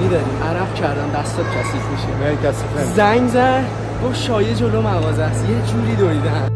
گرونی داریم، عرق کردن دستات کثیف میشه. نه زنگ زد گفت شایع جلو مغازه است، یه جوری دویدن.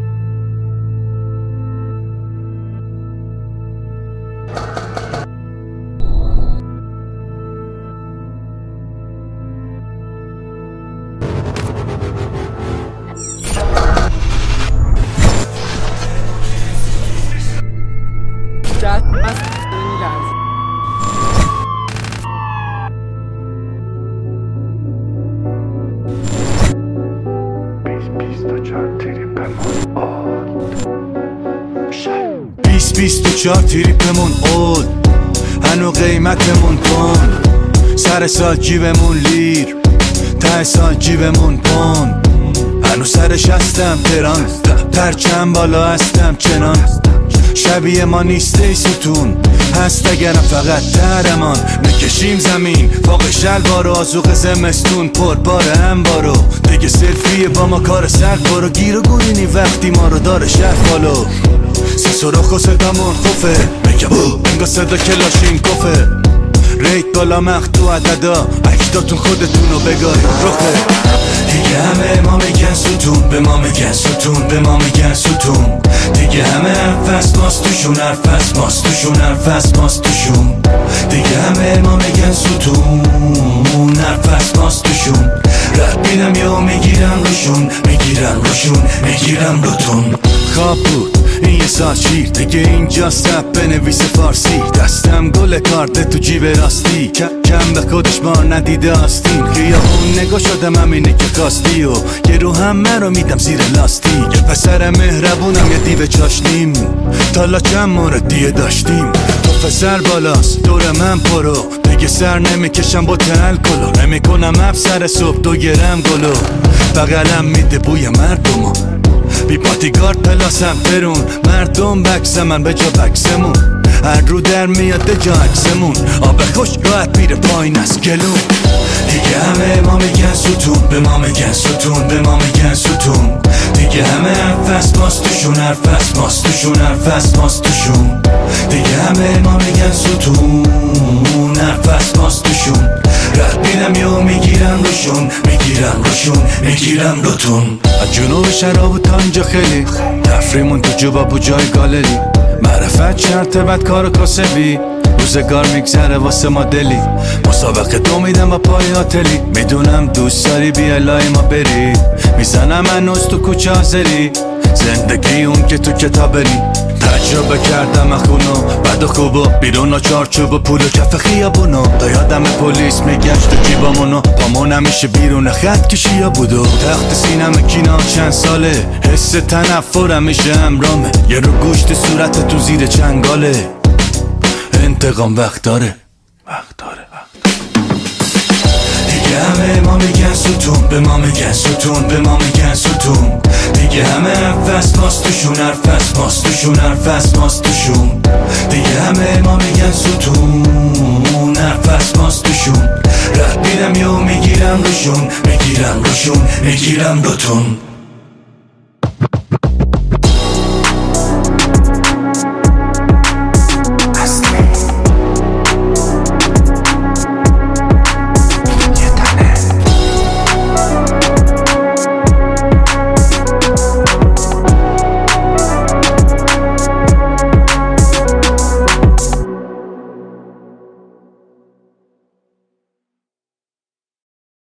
چهار تریپمون اول، هنو قیمتمون تون، سر سال جیبمون لیر، ته سال جیبمون پون، هنو سرش هستم تران، پرچم بالا هستم چنان، شبیه ما نیست ای ستون، هست اگرم فقط درمان، میکشیم زمین فوق شلوار و آزوق زمستون پر باره هم بارو، دیگه سلفیه با ما کار سرد برو، گیر و گورینی وقتی ما رو داره شهر بالو، سه سرخ و صدامون خوفه، بگم انگا صدا کلاشین کفه، ریت بالا مخدو عددا، اکداتون خودتون رو بگاریم رخه، دیگه همه ما میگن ستون، به ما میگن ستون، به ما میگن ستون، دیگه همه حرف ماست توشون، حرف ماست توشون، حرف ماست توشون، دیگه همه ما میگن ستون، حرف ماست توشون، رد میدم یا میگیرم روشون، میگیرم روشون، میگیرم روتون. خواب بود این یه سال شیر، دیگه اینجا سب بنویس فارسی، دستم گل کارت تو جیب راستی، کم به خودش بار ندیده آستین، خیابون نگاه شدم همینه که کاستی و یه رو همه رو میدم زیر لاستی، یه پسر مهربونم یه دیو چاشنیم، تالا چند موردیه داشتیم، تو پسر بالاست دور من پرو، دیگه سر نمیکشم با الکلو، نمیکنم افسر صبح 2 گرم گلو، بغلم میده بوی مردمو، بی پاتیگارد پلاسم فرون، مردم بکس من به جا بکسمون، هر رو در میاد جا عکسمون، آب خوش راحت میره پایین از گلون، دیگه همه ما میگن ستون، به ما میگن ستون، به ما میگن ستون، دیگه همه حرف ماست توشون، حرف ماست توشون، حرف ماست توشون، دیگه همه ما میگن ستون، حرف ماست توشون، رد میدم یا میگیرم روشون، میگیرم روشون، میگیرم روتون، از جنوب شراب و تا اینجا خیلی تفریمون تو جوبا بو جای گالری، معرفت شرط بد کار و کاسبی، روزگار میگذره واسه ما دلی، مسابقه دو میدم با پای آتلی، میدونم دوست داری بیا لای ما بری، میزنم هنوز تو کوچه آزری، زندگی اون که تو کتابری، تجربه کردم اخونو بد و خوبو، بیرون و چارچوب و پول و کف خیابونو، تا یادم پلیس میگشت و جیبامونو، پامون همیشه بیرون خط کشیا بودو، تخت سینم کینا چند ساله، حس تنفر همیشه همرامه، یه رو گوشت صورت تو زیر چنگاله، انتقام وقت داره، وقت داره، دیگه همه ما میگن ستون، به ما میگن ستون، به ما میگن ستون، دیگه همه حرف ماست توشون، حرف ماست توشون، حرف ماست توشون، دیگه همه ما میگن ستون، حرف ماست توشون، رد میدم یا میگیرم روشون، میگیرم روشون، میگیرم روتون.